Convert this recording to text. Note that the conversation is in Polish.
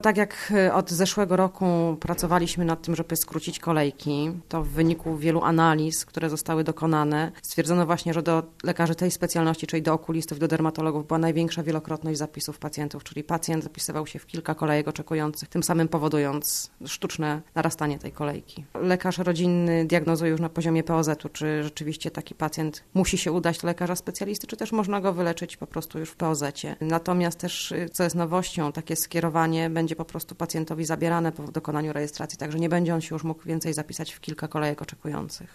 Tak jak od zeszłego roku pracowaliśmy nad tym, żeby skrócić kolejki, to w wyniku wielu analiz, które zostały dokonane, stwierdzono właśnie, że do lekarzy tej specjalności, czyli do okulistów, do dermatologów była największa wielokrotność zapisów pacjentów, czyli pacjent zapisywał się w kilka kolejek oczekujących, tym samym powodując sztuczne narastanie tej kolejki. Lekarz rodzinny diagnozuje już na poziomie POZ-u, czy rzeczywiście taki pacjent musi się udać do lekarza specjalisty, czy też można go wyleczyć po prostu już w POZ-cie. Natomiast też, co jest nowością, takie skierowanie będzie po prostu pacjentowi zabierane po dokonaniu rejestracji, także nie będzie on się już mógł więcej zapisać w kilka kolejek oczekujących.